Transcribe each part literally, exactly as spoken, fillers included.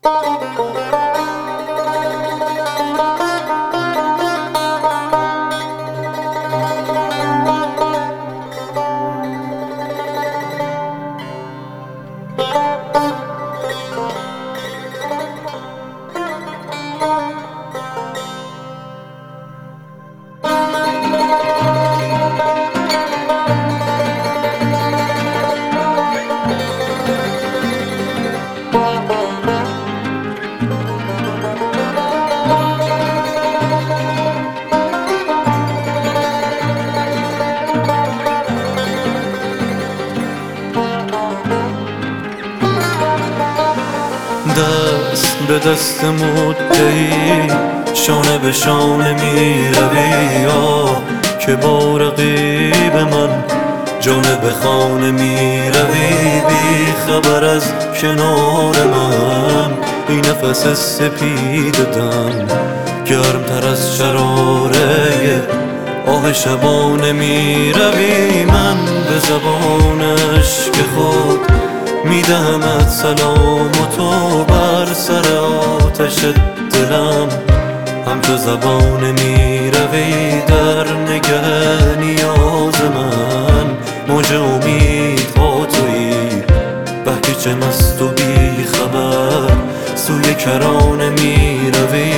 دست به دست مدعی شانه به شانه می روی، آه که با رقیب من جانه به خانه می روی. بی خبر از کنار من این نفس سپید دم گرمتر از شراره آه شبانه می روی. من به زبان عشق خود میدهمت سلام و تو بر سر آتش دلم همچو زبانه می روی. در نگه نیاز من موج امیدها تویی، بحکی چه مست و بی خبر سوی کرانه می روی.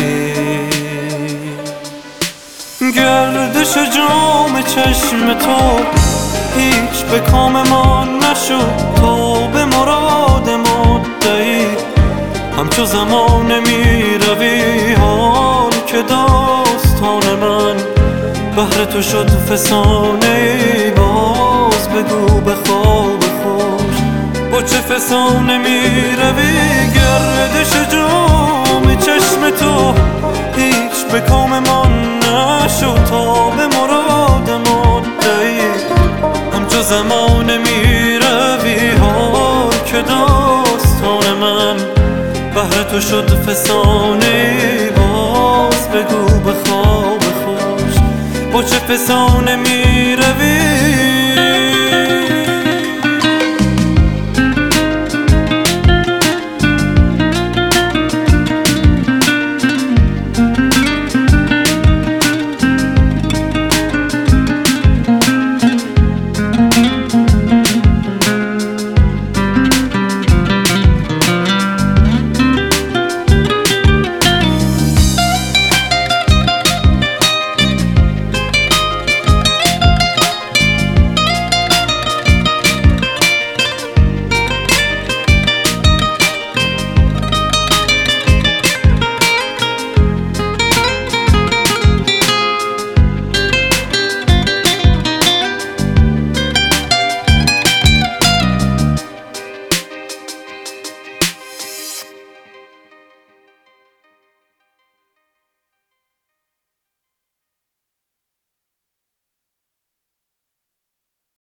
گردش جام چشم تو هیچ به کام ما نشد، تو به مراد مدعی همچو زمانه می روی. حال که داستان من بهر تو شد فسانه، باز بگو به خواب خوش با چه فسانه می روی. گردش جام چشم تو هیچ به کام ما نشد، تا به مراد مدعی همچو زمانه می روی. حال که داستان من بهر تو شد فسانه، باز بگو به خواب خوش با چه فسانه می روی.